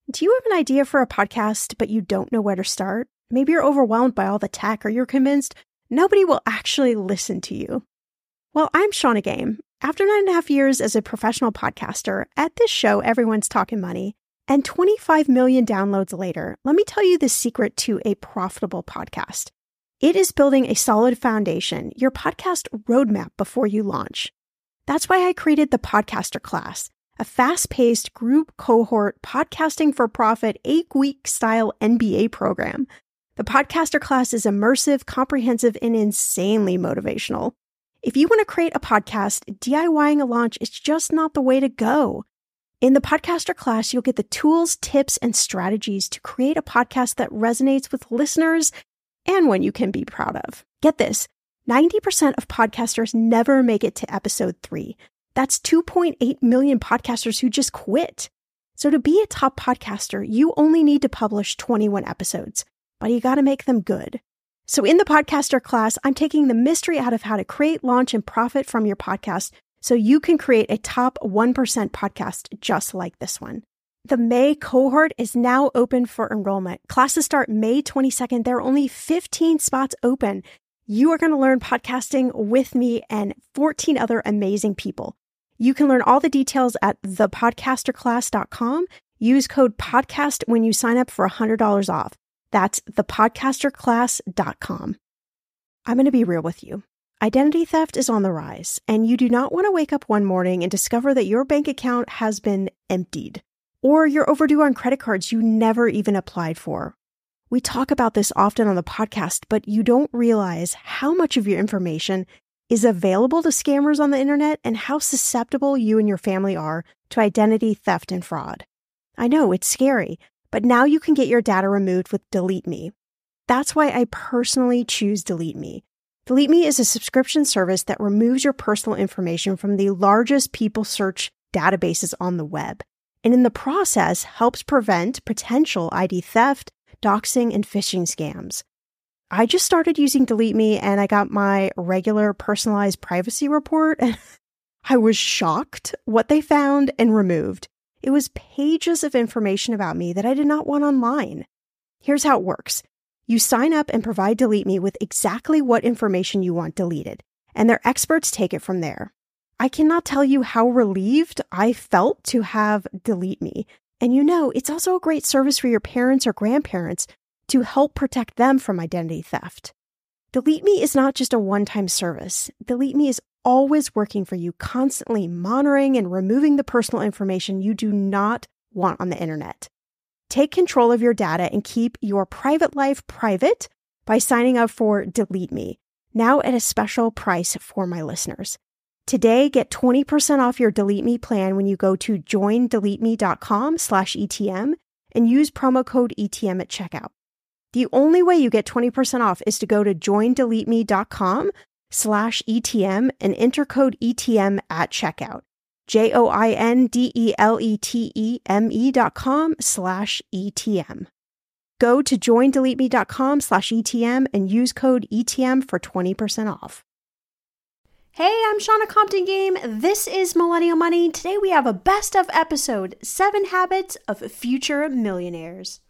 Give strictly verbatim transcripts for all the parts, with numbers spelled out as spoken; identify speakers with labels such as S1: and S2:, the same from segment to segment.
S1: Do you have an idea for a podcast, but you don't know where to start? Maybe you're overwhelmed by all the tech, or you're convinced nobody will actually listen to you. Well, I'm Shannah Game. After nine and a half years as a professional podcaster, at this show, everyone's talking money, and twenty-five million downloads later, let me tell you the secret to a profitable podcast. It is building a solid foundation, your podcast roadmap before you launch. That's why I created the Podcaster Class, a fast-paced group cohort podcasting for profit eight-week style M B A program. The Podcaster Class is immersive, comprehensive, and insanely motivational. If you want to create a podcast, DIYing a launch is just not the way to go. In the Podcaster Class, you'll get the tools, tips, and strategies to create a podcast that resonates with listeners and one you can be proud of. Get this, ninety percent of podcasters never make it to episode three. That's two point eight million podcasters who just quit. So to be a top podcaster, you only need to publish twenty-one episodes, but you got to make them good. So in the Podcaster Class, I'm taking the mystery out of how to create, launch, and profit from your podcast so you can create a top one percent podcast just like this one. The May cohort is now open for enrollment. Classes start May twenty-second. There are only fifteen spots open. You are going to learn podcasting with me and fourteen other amazing people. You can learn all the details at the podcaster class dot com. Use code PODCAST when you sign up for one hundred dollars off. That's the podcaster class dot com. I'm going to be real with you. Identity theft is on the rise, and you do not want to wake up one morning and discover that your bank account has been emptied, or you're overdue on credit cards you never even applied for. We talk about this often on the podcast, but you don't realize how much of your information is available to scammers on the internet and how susceptible you and your family are to identity theft and fraud. I know it's scary, but now you can get your data removed with Delete Me. That's why I personally choose Delete Me. Delete Me is a subscription service that removes your personal information from the largest people search databases on the web, and in the process helps prevent potential I D theft, doxing, and phishing scams. I just started using Delete Me and I got my regular personalized privacy report and I was shocked what they found and removed. It was pages of information about me that I did not want online. Here's how it works. You sign up and provide Delete Me with exactly what information you want deleted, and their experts take it from there. I cannot tell you how relieved I felt to have Delete Me. And you know, it's also a great service for your parents or grandparents to help protect them from identity theft. Delete Me is not just a one-time service. Delete Me is always working for you, constantly monitoring and removing the personal information you do not want on the internet. Take control of your data and keep your private life private by signing up for Delete Me, now at a special price for my listeners. Today, get twenty percent off your Delete Me plan when you go to join delete me dot com slash E T M and use promo code E T M at checkout. The only way you get twenty percent off is to go to join delete me dot com slash E T M and enter code E T M at checkout. J O I N D E L E T E M E dot com slash E T M. Go to join delete me dot com slash E T M and use code E T M for twenty percent off. Hey, I'm Shannah Compton Game. This is Millennial Money. Today we have a best of episode, Seven Habits of Future Millionaires.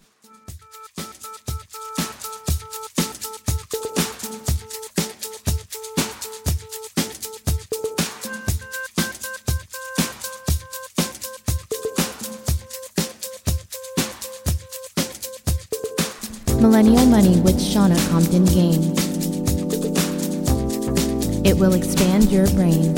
S2: Millennial Money with Shannah Compton Game. It will expand your brain.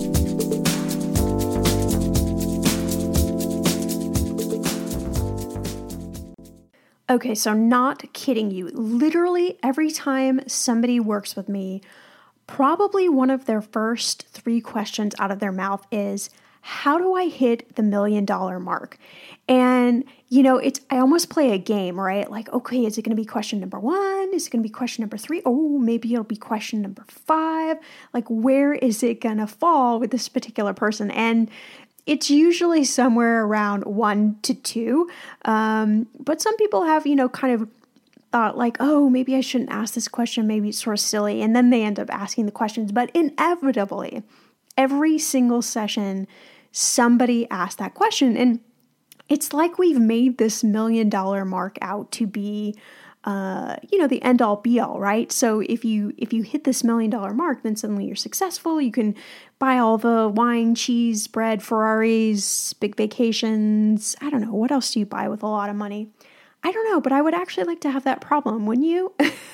S1: Okay, so not kidding you. Literally every time somebody works with me, probably one of their first three questions out of their mouth is, how do I hit the million dollar mark? And, you know, it's, I almost play a game, right? Like, okay, is it going to be question number one? Is it going to be question number three? Oh, maybe it'll be question number five. Like, where is it going to fall with this particular person? And it's usually somewhere around one to two. Um, but some people have, you know, kind of thought like, oh, maybe I shouldn't ask this question. Maybe it's sort of silly. And then they end up asking the questions. But inevitably, every single session, somebody asked that question. And It's like we've made this million dollar mark out to be, uh, you know, the end all be all, right? So if you if you hit this million dollar mark, then suddenly you're successful. You can buy all the wine, cheese, bread, Ferraris, big vacations. I don't know. What else do you buy with a lot of money? I don't know, but I would actually like to have that problem, wouldn't you?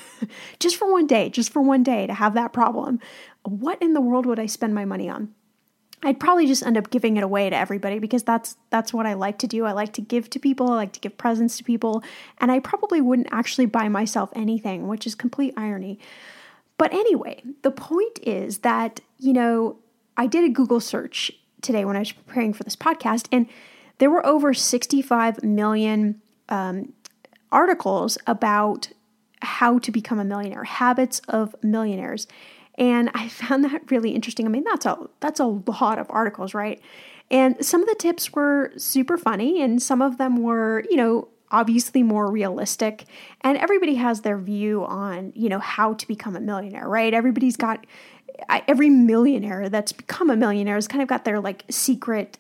S1: Just for one day, just for one day to have that problem. What in the world would I spend my money on? I'd probably just end up giving it away to everybody because that's that's what I like to do. I like to give to people. I like to give presents to people. And I probably wouldn't actually buy myself anything, which is complete irony. But anyway, the point is that, you know, I did a Google search today when I was preparing for this podcast, and there were over sixty-five million um, articles about how to become a millionaire, habits of millionaires. And I found that really interesting. I mean, that's a that's a lot of articles, right? And some of the tips were super funny, and some of them were, you know, obviously more realistic. And everybody has their view on, you know, how to become a millionaire, right? Everybody's got, every millionaire that's become a millionaire has kind of got their like secret,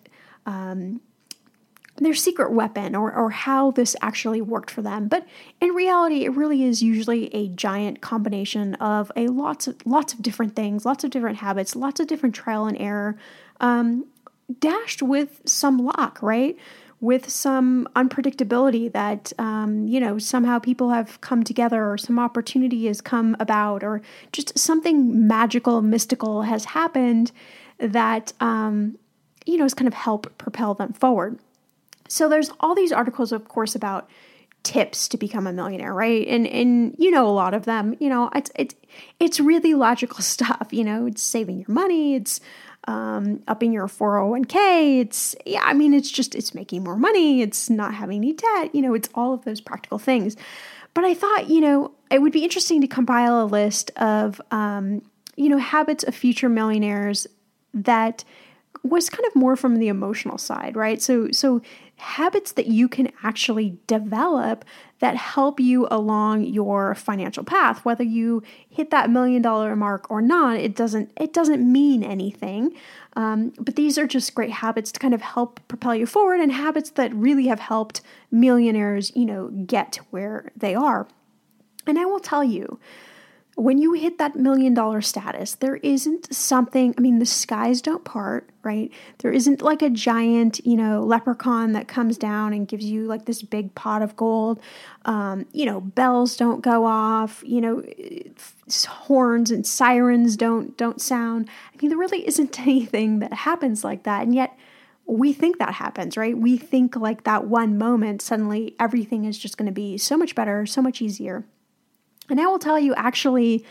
S1: um, their secret weapon or or how this actually worked for them. But in reality, it really is usually a giant combination of a lots of lots of different things, lots of different habits, lots of different trial and error, um, dashed with some luck, right? With some unpredictability that, um, you know, somehow people have come together or some opportunity has come about or just something magical, mystical has happened that, um, you know, has kind of helped propel them forward. So there's all these articles, of course, about tips to become a millionaire, right? And and you know a lot of them, you know, it's it's it's really logical stuff. You know, it's saving your money, it's um, upping your four oh one k. It's yeah, I mean, it's just it's making more money. It's not having any debt. You know, it's all of those practical things. But I thought, you know, it would be interesting to compile a list of um, you know habits of future millionaires that was kind of more from the emotional side, right? So so habits that you can actually develop that help you along your financial path, whether you hit that million dollar mark or not, it doesn't it doesn't mean anything. Um, but these are just great habits to kind of help propel you forward, and habits that really have helped millionaires, you know, get to where they are. And I will tell you, when you hit that million dollar status, there isn't something, I mean, the skies don't part, right? There isn't like a giant, you know, leprechaun that comes down and gives you like this big pot of gold. Um, you know, bells don't go off, you know, horns and sirens don't, don't sound. I mean, there really isn't anything that happens like that. And yet we think that happens, right? We think like that one moment, suddenly everything is just going to be so much better, so much easier. And I will tell you, actually,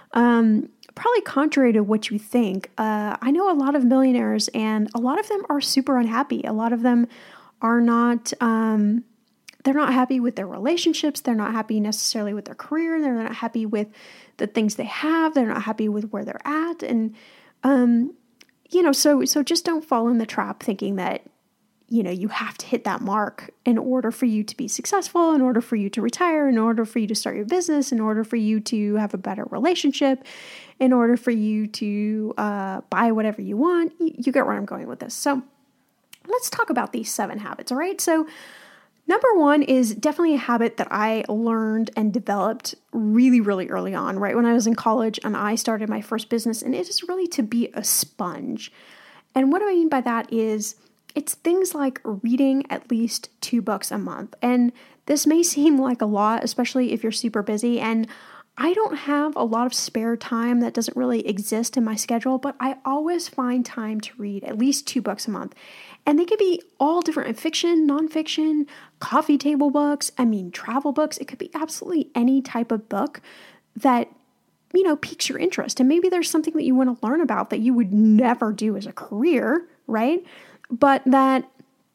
S1: um, probably contrary to what you think, uh, I know a lot of millionaires, and a lot of them are super unhappy. A lot of them are not, um, they're not happy with their relationships. They're not happy necessarily with their career. They're not happy with the things they have. They're not happy with where they're at. And, um, you know, so so just don't fall in the trap thinking that, you know, you have to hit that mark in order for you to be successful, in order for you to retire, in order for you to start your business, in order for you to have a better relationship, in order for you to uh, buy whatever you want. You, you get where I'm going with this. So let's talk about these seven habits, all right? So number one is definitely a habit that I learned and developed really, really early on, right? When I was in college and I started my first business, and it is really to be a sponge. And what do I mean by that is it's things like reading at least two books a month. And this may seem like a lot, especially if you're super busy. And I don't have a lot of spare time that doesn't really exist in my schedule, but I always find time to read at least two books a month. And they could be all different: fiction, nonfiction, coffee table books, I mean, travel books. It could be absolutely any type of book that, you know, piques your interest. And maybe there's something that you want to learn about that you would never do as a career, right? But that,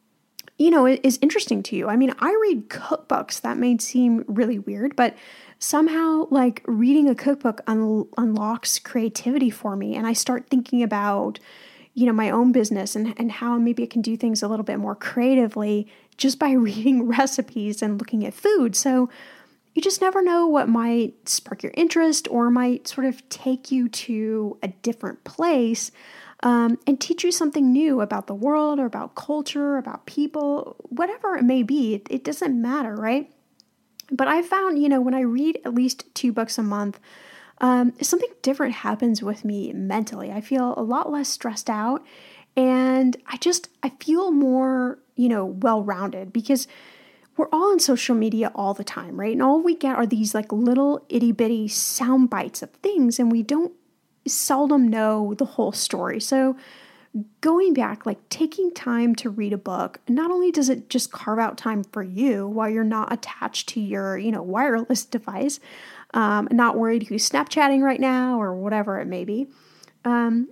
S1: you know, is interesting to you. I mean, I read cookbooks. That may seem really weird, but somehow like reading a cookbook un- unlocks creativity for me. And I start thinking about, you know, my own business and, and how maybe I can do things a little bit more creatively just by reading recipes and looking at food. So you just never know what might spark your interest or might sort of take you to a different place. um, and teach you something new about the world or about culture, about people, whatever it may be. It, it doesn't matter, right? But I found, you know, when I read at least two books a month, um, something different happens with me mentally. I feel a lot less stressed out, and I just, I feel more, you know, well-rounded, because we're all on social media all the time, right? And all we get are these like little itty bitty sound bites of things, and we don't seldom know the whole story. So going back, like taking time to read a book, not only does it just carve out time for you while you're not attached to your, you know, wireless device, um, not worried who's Snapchatting right now or whatever it may be, um,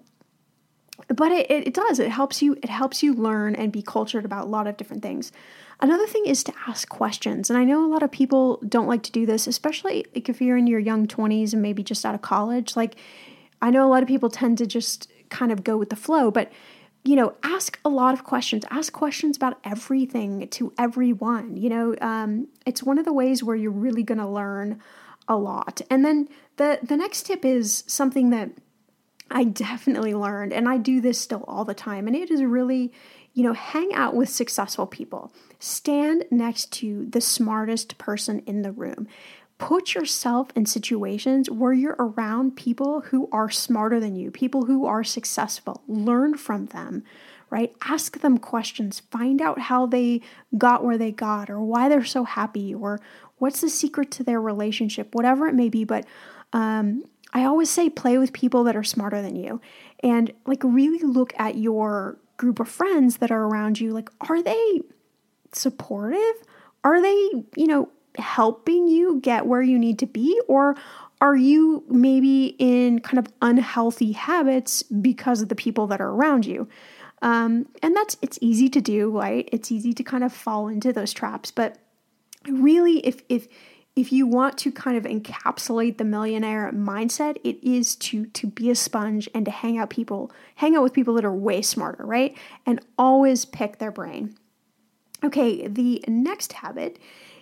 S1: but it, it does. It helps you. It helps you learn and be cultured about a lot of different things. Another thing is to ask questions, and I know a lot of people don't like to do this, especially like if you're in your young twenties and maybe just out of college. Like, I know a lot of people tend to just kind of go with the flow, but, you know, ask a lot of questions. Ask questions about everything to everyone. You know, um, it's one of the ways where you're really going to learn a lot. And then the the next tip is something that I definitely learned, and I do this still all the time, and it is really, you know, hang out with successful people. Stand next to the smartest person in the room. Put yourself in situations where you're around people who are smarter than you, people who are successful. Learn from them, right? Ask them questions. Find out how they got where they got, or why they're so happy, or what's the secret to their relationship, whatever it may be. But um, I always say play with people that are smarter than you, and like really look at your group of friends that are around you. Like, are they supportive? Are they, you know, helping you get where you need to be? Or are you maybe in kind of unhealthy habits because of the people that are around you? Um, and that's, it's easy to do, right? It's easy to kind of fall into those traps. But really, if, if, if you want to kind of encapsulate the millionaire mindset, it is to, to be a sponge and to hang out people, hang out with people that are way smarter, right? And always pick their brain. Okay, the next habit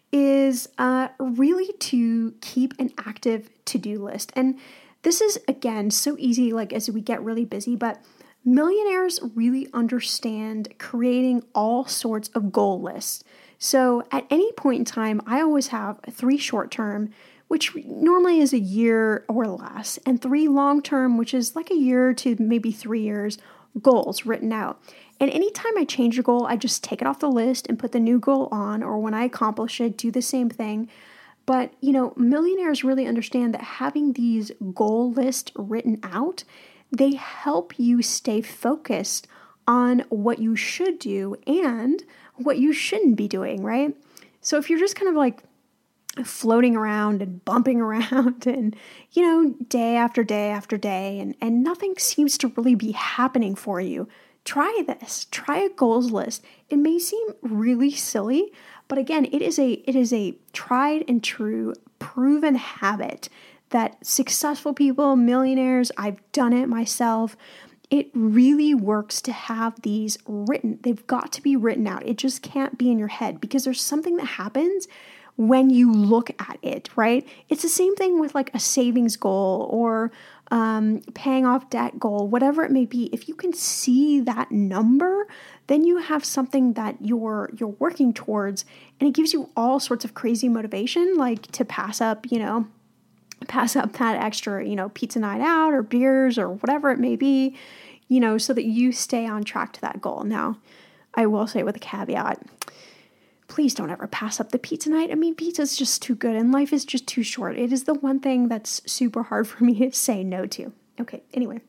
S1: is uh, really to keep an active to-do list. And this is, again, so easy, like as we get really busy, but millionaires really understand creating all sorts of goal lists. So at any point in time, I always have three short-term, which normally is a year or less, and three long-term, which is like a year to maybe three years, goals written out. And anytime I change a goal, I just take it off the list and put the new goal on, or when I accomplish it, do the same thing. But, you know, millionaires really understand that having these goal lists written out, they help you stay focused on what you should do and what you shouldn't be doing, right? So if you're just kind of like floating around and bumping around and, you know, day after day after day, and, and nothing seems to really be happening for you, try this. Try a goals list. It may seem really silly, but again, it is a it is a tried and true, proven habit that successful people, millionaires, I've done it myself. It really works to have these written. They've got to be written out. It just can't be in your head, because there's something that happens when you look at it, right? It's the same thing with like a savings goal or um, paying off debt goal, whatever it may be. If you can see that number, then you have something that you're you're working towards, and it gives you all sorts of crazy motivation, like to pass up, you know, pass up that extra, you know, pizza night out or beers or whatever it may be, you know, so that you stay on track to that goal. Now, I will say with a caveat, please don't ever pass up the pizza night. I mean, pizza is just too good and life is just too short. It is the one thing that's super hard for me to say no to. Okay, anyway.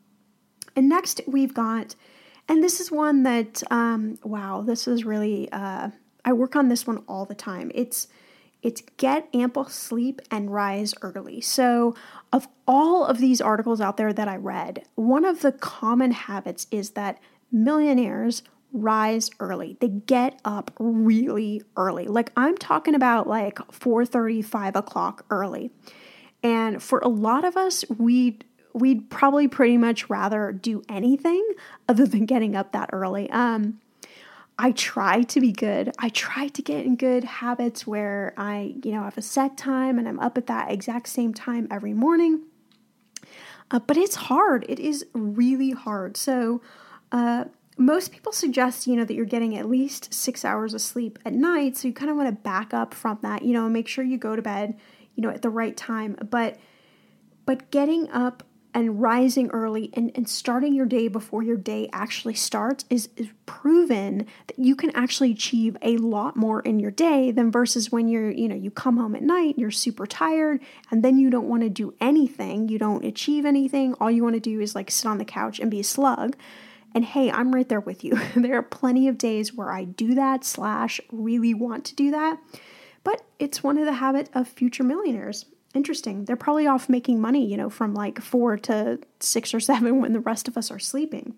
S1: And next we've got, and this is one that, um, wow, this is really, uh, I work on this one all the time. It's, it's get ample sleep and rise early. So of all of these articles out there that I read, one of the common habits is that millionaires rise early. They get up really early. Like I'm talking about like four thirty, five o'clock early. And for a lot of us, we'd, we'd probably pretty much rather do anything other than getting up that early. Um, I try to be good. I try to get in good habits where I, you know, have a set time and I'm up at that exact same time every morning. Uh, but it's hard. It is really hard. So uh, most people suggest, you know, that you're getting at least six hours of sleep at night. So you kind of want to back up from that, you know, and make sure you go to bed, you know, at the right time. But but getting up and rising early and, and starting your day before your day actually starts is, is proven that you can actually achieve a lot more in your day than versus when you're, you know, you come home at night, you're super tired, and then you don't want to do anything. You don't achieve anything. All you want to do is like sit on the couch and be a slug. And hey, I'm right there with you. There are plenty of days where I do that slash really want to do that, but it's one of the habits of future millionaires. Interesting. They're probably off making money, you know, from like four to six or seven when the rest of us are sleeping.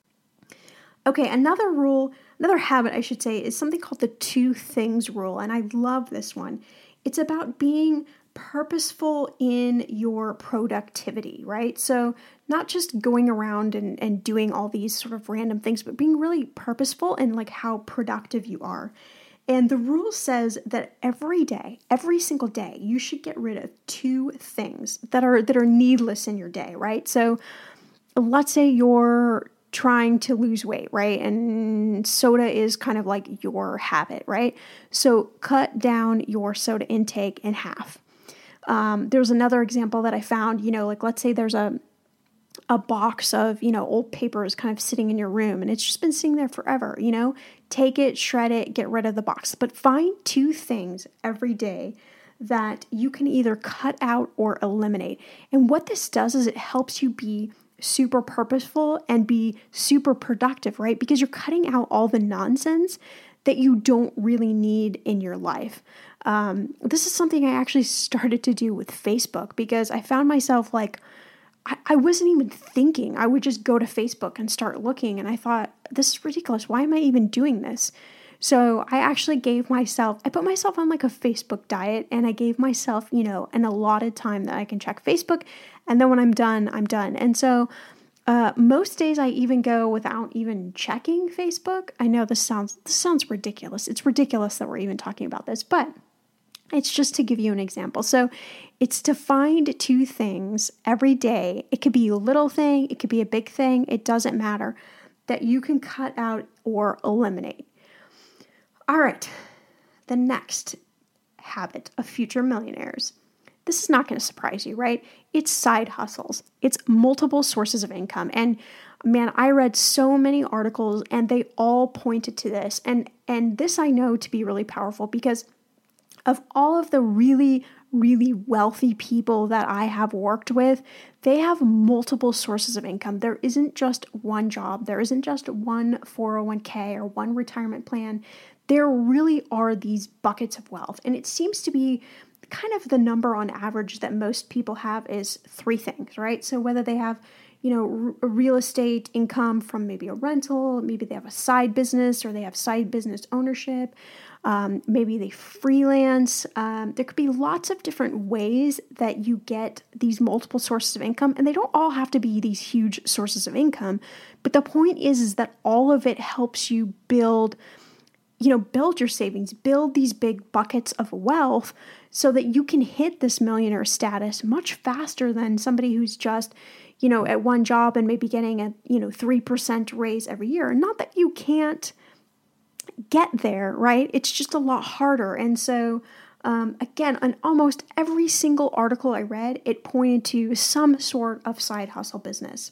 S1: Okay, another rule, another habit I should say, is something called the two things rule. And I love this one. It's about being purposeful in your productivity, right? So not just going around and, and doing all these sort of random things, but being really purposeful in like how productive you are. And the rule says that every day, every single day, you should get rid of two things that are that are needless in your day, right? So let's say you're trying to lose weight, right? And soda is kind of like your habit, right? So cut down your soda intake in half. Um, there's another example that I found, you know, like let's say there's a a box of, you know, old papers kind of sitting in your room and it's just been sitting there forever, you know, take it, shred it, get rid of the box, but find two things every day that you can either cut out or eliminate. And what this does is it helps you be super purposeful and be super productive, right? Because you're cutting out all the nonsense that you don't really need in your life. Um, this is something I actually started to do with Facebook because I found myself like, I wasn't even thinking. I would just go to Facebook and start looking. And I thought, this is ridiculous. Why am I even doing this? So I actually gave myself, I put myself on like a Facebook diet and I gave myself, you know, an allotted time that I can check Facebook. And then when I'm done, I'm done. And so uh, most days I even go without even checking Facebook. I know this sounds, this sounds ridiculous. It's ridiculous that we're even talking about this, but it's just to give you an example. So it's to find two things every day. It could be a little thing. It could be a big thing. It doesn't matter that you can cut out or eliminate. All right. The next habit of future millionaires. This is not going to surprise you, right? It's side hustles. It's multiple sources of income. And man, I read so many articles and they all pointed to this. And, and this I know to be really powerful because of all of the really, really wealthy people that I have worked with, they have multiple sources of income. There isn't just one job. There isn't just one four oh one k or one retirement plan. There really are these buckets of wealth. And it seems to be kind of the number on average that most people have is three things, right? So whether they have, you know, r- real estate income from maybe a rental, maybe they have a side business or they have side business ownership, Um, maybe they freelance. Um, there could be lots of different ways that you get these multiple sources of income, and they don't all have to be these huge sources of income. But the point is, is that all of it helps you build, you know, build your savings, build these big buckets of wealth so that you can hit this millionaire status much faster than somebody who's just, you know, at one job and maybe getting a, you know, three percent raise every year. Not that you can't get there, right? It's just a lot harder. And so, um, again, on almost every single article I read, it pointed to some sort of side hustle business.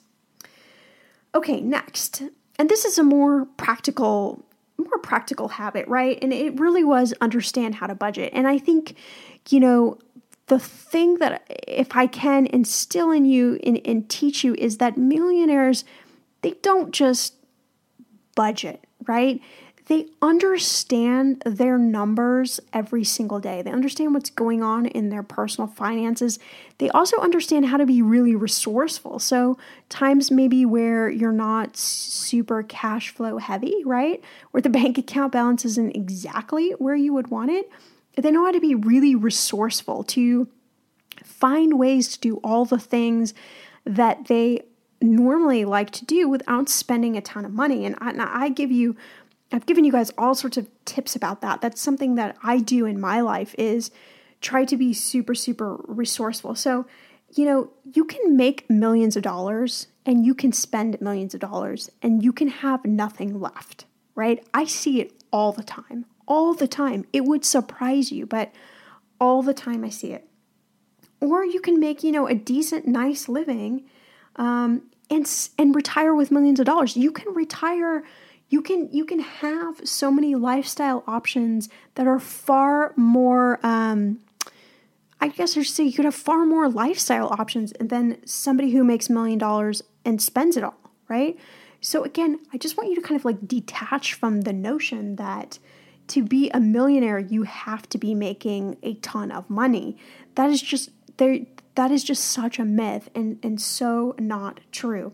S1: Okay, next. And this is a more practical, more practical habit, right? And it really was understand how to budget. And I think, you know, the thing that if I can instill in you and, and teach you is that millionaires, they don't just budget, right? They understand their numbers every single day. They understand what's going on in their personal finances. They also understand how to be really resourceful. So times maybe where you're not super cash flow heavy, right? Where the bank account balance isn't exactly where you would want it. They know how to be really resourceful, to find ways to do all the things that they normally like to do without spending a ton of money. And I, and I give you I've given you guys all sorts of tips about that. That's something that I do in my life is try to be super, super resourceful. So, you know, you can make millions of dollars and you can spend millions of dollars and you can have nothing left, right? I see it all the time, all the time. It would surprise you, but all the time I see it. Or you can make, you know, a decent, nice living um, and and retire with millions of dollars. You can retire, you can you can have so many lifestyle options that are far more, um, I guess I should say you could have far more lifestyle options than somebody who makes a million dollars and spends it all, right? So again, I just want you to kind of like detach from the notion that to be a millionaire, you have to be making a ton of money. That is just there. That is just such a myth and, and so not true.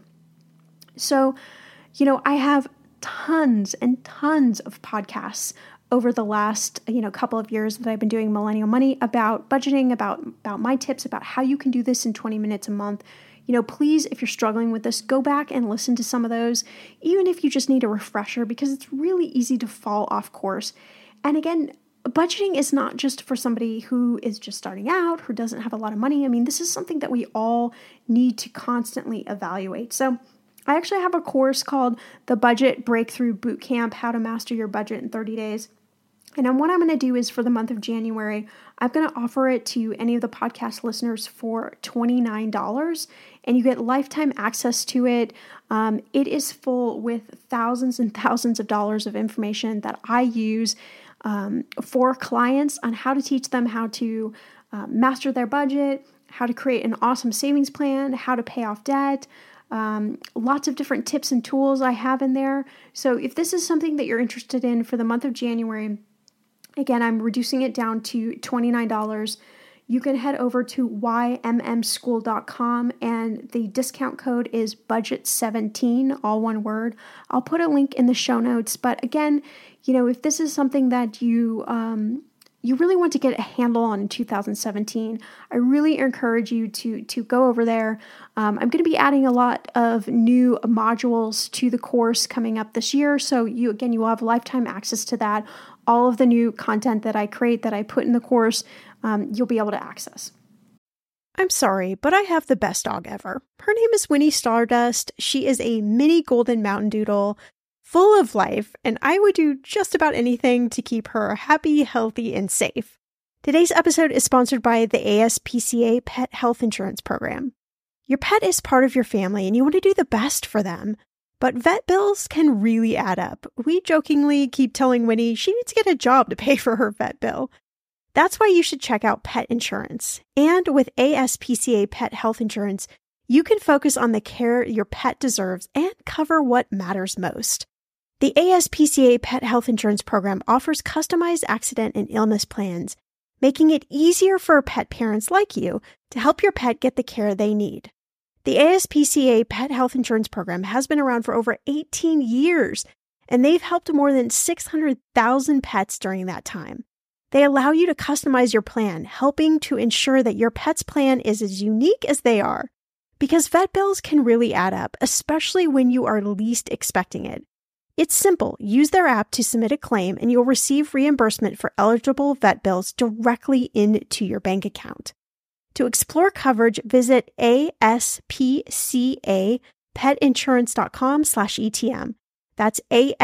S1: So, you know, I have tons and tons of podcasts over the last, you know, couple of years that I've been doing Millennial Money about budgeting, about, about my tips, about how you can do this in twenty minutes a month. You know, please, if you're struggling with this, go back and listen to some of those, even if you just need a refresher, because it's really easy to fall off course. And again, budgeting is not just for somebody who is just starting out, who doesn't have a lot of money. I mean, this is something that we all need to constantly evaluate. So I actually have a course called the Budget Breakthrough Bootcamp, How to Master Your Budget in thirty days. And then what I'm going to do is for the month of January, I'm going to offer it to any of the podcast listeners for twenty-nine dollars, and you get lifetime access to it. Um, it is full with thousands and thousands of dollars of information that I use um, for clients on how to teach them how to uh, master their budget, how to create an awesome savings plan, how to pay off debt. Um, lots of different tips and tools I have in there. So if this is something that you're interested in for the month of January, again, I'm reducing it down to twenty-nine dollars. You can head over to y m m school dot com and the discount code is budget seventeen, all one word. I'll put a link in the show notes. But again, you know, if this is something that you um, you really want to get a handle on in two thousand seventeen, I really encourage you to, to go over there. Um, I'm going to be adding a lot of new modules to the course coming up this year. So you, again, you will have lifetime access to that. All of the new content that I create, that I put in the course, um, you'll be able to access. I'm sorry, but I have the best dog ever. Her name is Winnie Stardust. She is a mini golden mountain doodle, full of life, and I would do just about anything to keep her happy, healthy, and safe. Today's episode is sponsored by the A S P C A Pet Health Insurance Program. Your pet is part of your family, and you want to do the best for them. But vet bills can really add up. We jokingly keep telling Winnie she needs to get a job to pay for her vet bill. That's why you should check out pet insurance. And with A S P C A Pet Health Insurance, you can focus on the care your pet deserves and cover what matters most. The A S P C A Pet Health Insurance Program offers customized accident and illness plans, making it easier for pet parents like you to help your pet get the care they need. The A S P C A Pet Health Insurance Program has been around for over eighteen years, and they've helped more than six hundred thousand pets during that time. They allow you to customize your plan, helping to ensure that your pet's plan is as unique as they are. Because vet bills can really add up, especially when you are least expecting it. It's simple. Use their app to submit a claim, and you'll receive reimbursement for eligible vet bills directly into your bank account. To explore coverage, visit aspcapetinsurance.com slash ETM. That's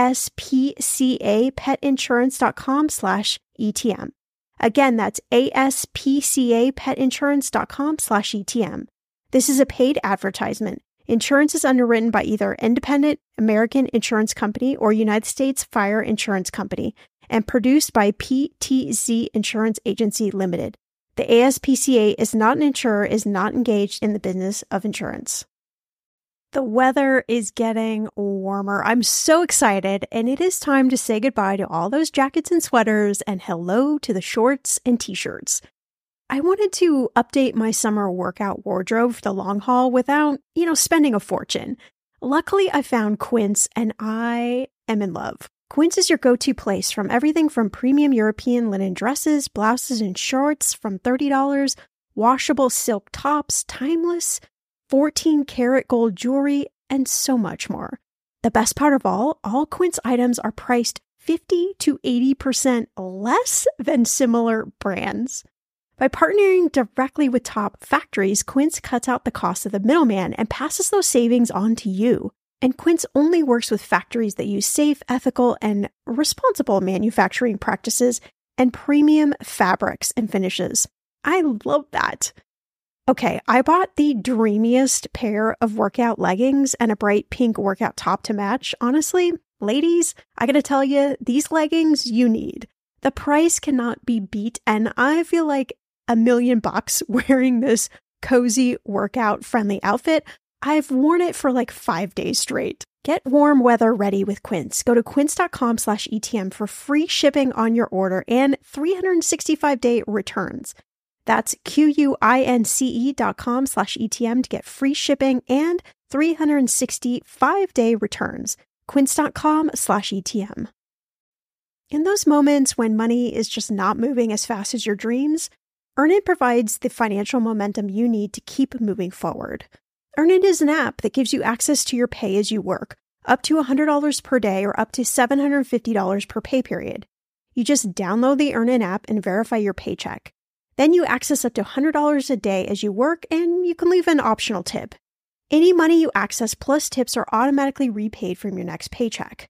S1: aspcapetinsurance.com slash ETM. Again, that's aspcapetinsurance.com slash ETM. This is a paid advertisement. Insurance is underwritten by either Independent American Insurance Company or United States Fire Insurance Company and produced by P T Z Insurance Agency Limited. The A S P C A is not an insurer, is not engaged in the business of insurance. The weather is getting warmer. I'm so excited, and it is time to say goodbye to all those jackets and sweaters and hello to the shorts and t-shirts. I wanted to update my summer workout wardrobe for the long haul without, you know, spending a fortune. Luckily, I found Quince, and I am in love. Quince is your go-to place from everything from premium European linen dresses, blouses, and shorts from thirty dollars, washable silk tops, timeless, fourteen karat gold jewelry, and so much more. The best part of all, all Quince items are priced fifty to eighty percent less than similar brands. By partnering directly with top factories, Quince cuts out the cost of the middleman and passes those savings on to you. And Quince only works with factories that use safe, ethical, and responsible manufacturing practices and premium fabrics and finishes. I love that. Okay, I bought the dreamiest pair of workout leggings and a bright pink workout top to match. Honestly, ladies, I gotta tell you, these leggings you need. The price cannot be beat, and I feel like a million bucks wearing this cozy workout friendly outfit. I've worn it for like five days straight. Get warm weather ready with Quince. Go to quince.com slash ETM for free shipping on your order and three hundred sixty-five day returns. That's Q-U-I-N-C-E dot com slash ETM to get free shipping and three hundred sixty-five day returns. Quince.com slash ETM. In those moments when money is just not moving as fast as your dreams, Earnin provides the financial momentum you need to keep moving forward. Earnin is an app that gives you access to your pay as you work, up to one hundred dollars per day or up to seven hundred fifty dollars per pay period. You just download the Earnin app and verify your paycheck. Then you access up to one hundred dollars a day as you work, and you can leave an optional tip. Any money you access plus tips are automatically repaid from your next paycheck.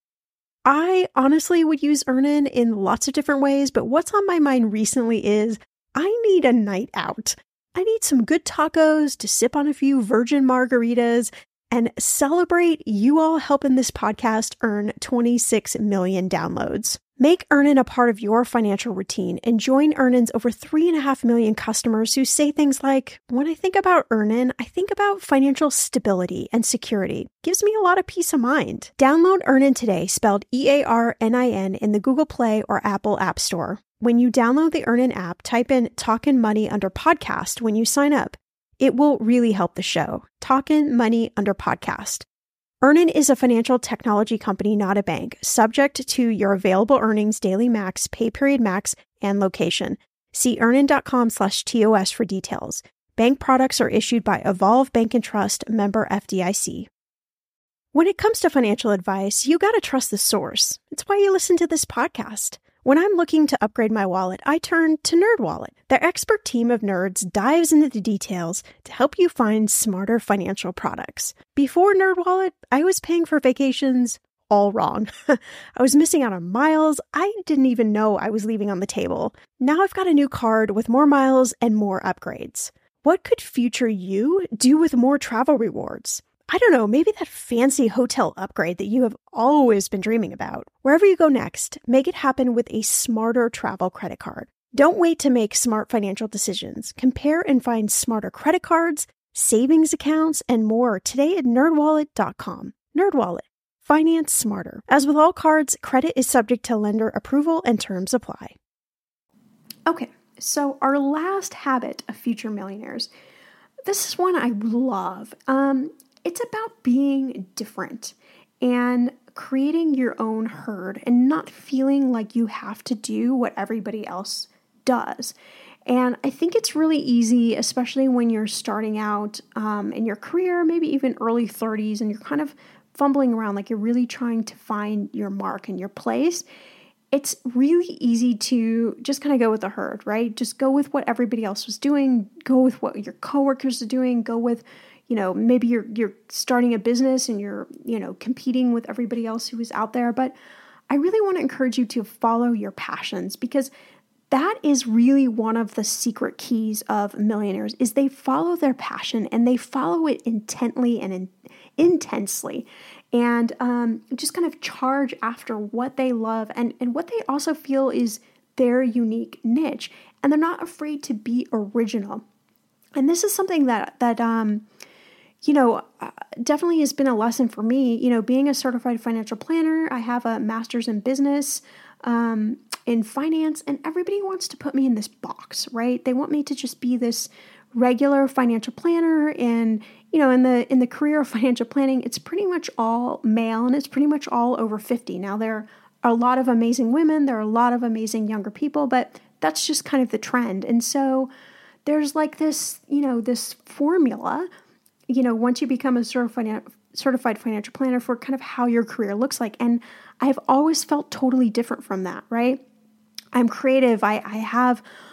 S1: I honestly would use Earnin in lots of different ways, but what's on my mind recently is I need a night out. I need some good tacos to sip on a few virgin margaritas and celebrate you all helping this podcast earn twenty-six million downloads. Make Earnin a part of your financial routine and join Earnin's over three and a half million customers who say things like, when I think about Earnin, I think about financial stability and security. Gives me a lot of peace of mind. Download Earnin today, spelled E A R N I N, in the Google Play or Apple App Store. When you download the Earnin app, type in Talkin' Money under podcast when you sign up. It will really help the show. Talkin' Money under podcast. Earnin is a financial technology company, not a bank, subject to your available earnings, daily max, pay period max, and location. See earnin.com slash TOS for details. Bank products are issued by Evolve Bank and Trust, member F D I C. When it comes to financial advice, you gotta trust the source. It's why you listen to this podcast. When I'm looking to upgrade my wallet, I turn to NerdWallet. Their expert team of nerds dives into the details to help you find smarter financial products. Before NerdWallet, I was paying for vacations all wrong. I was missing out on miles I didn't even know I was leaving on the table. Now I've got a new card with more miles and more upgrades. What could future you do with more travel rewards? I don't know, maybe that fancy hotel upgrade that you have always been dreaming about. Wherever you go next, make it happen with a smarter travel credit card. Don't wait to make smart financial decisions. Compare and find smarter credit cards, savings accounts, and more today at nerd wallet dot com. NerdWallet. Finance smarter. As with all cards, credit is subject to lender approval and terms apply. Okay, so our last habit of future millionaires. This is one I love. Um... It's about being different and creating your own herd and not feeling like you have to do what everybody else does. And I think it's really easy, especially when you're starting out um, in your career, maybe even early thirties, and you're kind of fumbling around, like you're really trying to find your mark and your place. It's really easy to just kind of go with the herd, right? Just go with what everybody else was doing, go with what your coworkers are doing, go with, you know, maybe you're you're starting a business and you're, you know, competing with everybody else who is out there. But I really want to encourage you to follow your passions, because that is really one of the secret keys of millionaires, is they follow their passion and they follow it intently and in, intensely and um, just kind of charge after what they love and, and what they also feel is their unique niche. And they're not afraid to be original. And this is something that, that um, you know, uh, definitely has been a lesson for me. You know, being a certified financial planner, I have a master's in business, um, in finance, and everybody wants to put me in this box, right? They want me to just be this regular financial planner. And, you know, in the in the career of financial planning, it's pretty much all male and it's pretty much all over fifty. Now, there are a lot of amazing women, there are a lot of amazing younger people, but that's just kind of the trend. And so there's like this, you know, this formula, you know, once you become a certified certified financial planner, for kind of how your career looks like. And I've always felt totally different from that, right? I'm creative. I, I have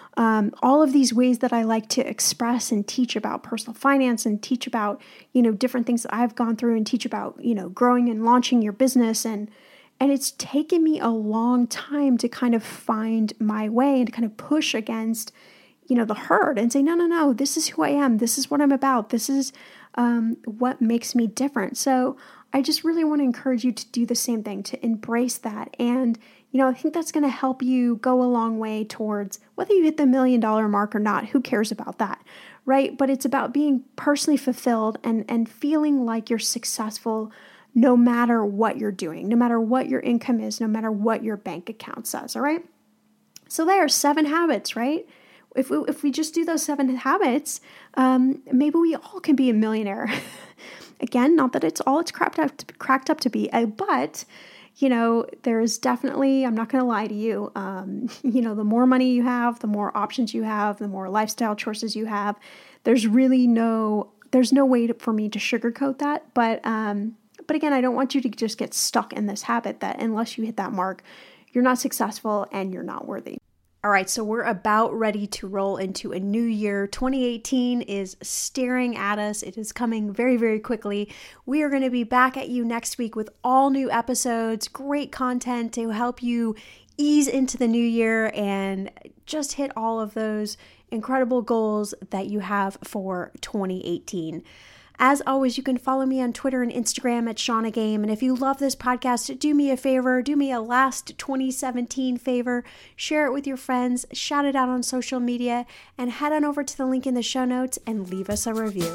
S1: Um, all of these ways that I like to express and teach about personal finance and teach about, you know, different things that I've gone through and teach about, you know, growing and launching your business. And, and it's taken me a long time to kind of find my way and to kind of push against, you know, the herd and say, no, no, no, this is who I am. This is what I'm about. This is um, what makes me different. So I just really want to encourage you to do the same thing, to embrace that. And, you know, I think that's going to help you go a long way towards whether you hit the million dollar mark or not. Who cares about that, right? But it's about being personally fulfilled and, and feeling like you're successful no matter what you're doing, no matter what your income is, no matter what your bank account says, all right? So there are seven habits, right? If we, if we just do those seven habits, um, maybe we all can be a millionaire. Again, not that it's all it's cracked up to, cracked up to be, uh, but, you know, there's definitely, I'm not going to lie to you, um, you know, the more money you have, the more options you have, the more lifestyle choices you have. There's really no, there's no way to, for me to sugarcoat that. But, um, but again, I don't want you to just get stuck in this habit that unless you hit that mark, you're not successful and you're not worthy. All right, so we're about ready to roll into a new year. twenty eighteen is staring at us. It is coming very, very quickly. We are going to be back at you next week with all new episodes, great content to help you ease into the new year and just hit all of those incredible goals that you have for twenty eighteen. As always, you can follow me on Twitter and Instagram at Shauna Game. And if you love this podcast, do me a favor, do me a last twenty seventeen favor, share it with your friends, shout it out on social media, and head on over to the link in the show notes and leave us a review.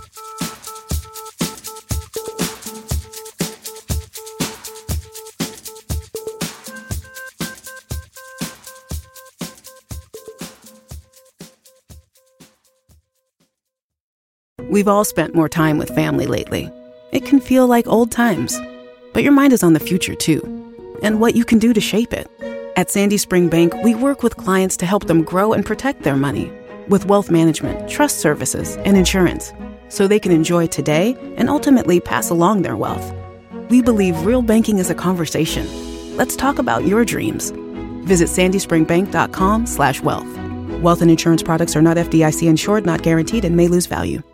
S3: We've all spent more time with family lately. It can feel like old times, but your mind is on the future too, and what you can do to shape it. At Sandy Spring Bank, we work with clients to help them grow and protect their money with wealth management, trust services, and insurance, so they can enjoy today and ultimately pass along their wealth. We believe real banking is a conversation. Let's talk about your dreams. Visit sandyspringbank.com slash wealth. Wealth and insurance products are not F D I C insured, not guaranteed, and may lose value.